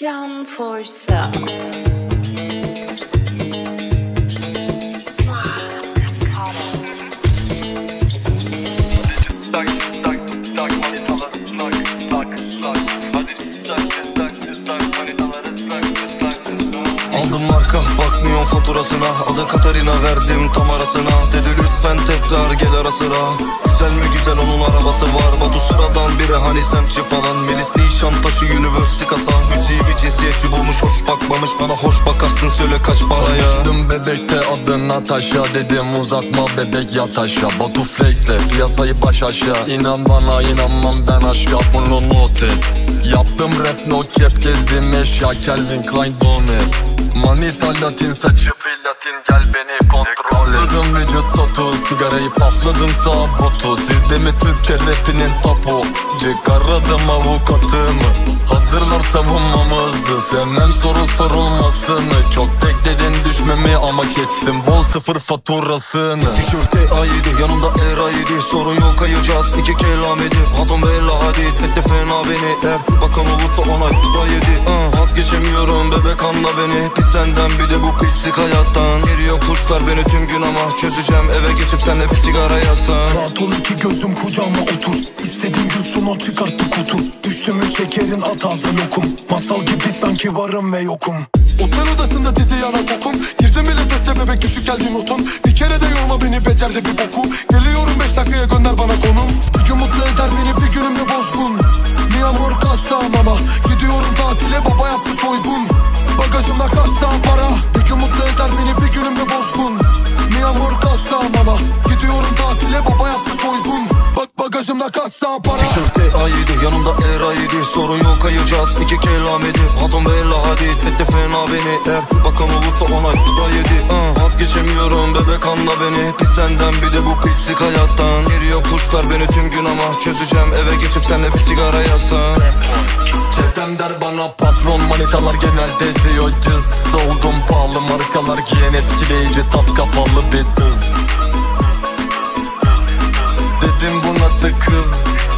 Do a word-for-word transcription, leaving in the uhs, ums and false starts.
Can Forsa. Aldım marka, bakmıyorum faturasına. Adı Katarina, verdim tam arasına. Dedi lütfen tekrar gel ara sıra. Güzel mi güzel, onun arabası var. Batu sıradan biri, hani semtçi falan. Melis Nişantaşı University kasa. Müziği bir cinsiyetçi bulmuş, hoş bakmamış bana. Hoş bakarsın, söyle kaç paraya. Tanıştım bebekte, adın Natasha. Dedim uzatma bebek, yat aşağı. Batu flex'le piyasayı baş aşağı. İnan bana, inanmam ben aşka, bunu not et. Yaptım rap no cap, gezdim eşya, Calvin Klein donet. Manita Latin, saçı platin, gel beni kontrol et. Dedim vücut totu, sigarayı pafladım sağ botu. Sizde mi Türkçe rapinin topu? Çıkardım avukatımı, hazırlar savunmamızı. Sevmem soru sorulmasını. Çok bekledin düşmemi ama kestim bol sıfır faturasını. Tişörtte ayıydı, yanımda erayıydı. Sorun yok, kayacağız iki kelamedi. Adım Bella Hadid, etti fena beni. Eğer bakan olursa ona da yedi. uh. Vazgeçemiyorum bebek, anla beni. Pis senden bir de bu pislik hayattan. Geliyor kuşlar beni tüm gün ama çözeceğim, eve geçip senle bir sigara yaksan. Rahat ol, iki gözüm kucağıma otur. İstediğim gün sonu çıkarttı kutu. Düştü mü şekerin at ağza lokum. Masal gibi sanki varım ve yokum. Otel odasında dizi yana kokum. Girdim bile tesle bebek, düşük geldi notun. Bir kere de yorma beni, becerdi bir boku. Geliyorum beş dakikaya, gönder bana konum. Bir gün mutlu eder beni, bir günümde bozgun. Mi amor kasa mama. Gidiyorum tatile, baba yaptı soygun. Bagajımda kasa para. Bir gün mutlu eder beni, bir günümde bozgun. Mi amor kasa mama. Gidiyorum tatile, baba yaptı soygun. Bak bagajımda kasa para. Tişörtte ayıydı, yanımda erayıydı. Sorun yok, kayacağız iki kelamedi. Adım Bella Hadid, etti fena beni. Eğer bakan olursa ona da yedi. uh. Vazgeçemiyorum bebek, anla beni. Pis senden bir de bu pislik hayattan. Geliyor kuşlar beni tüm gün ama çözeceğim, eve geçip senle bir sigara yaksan. Çetem der bana patron, manitalar genelde diyor cız. Oldum pahalı markalar giyen, etkileyici tas kapalı bir kız. Dedim bu nasıl kız?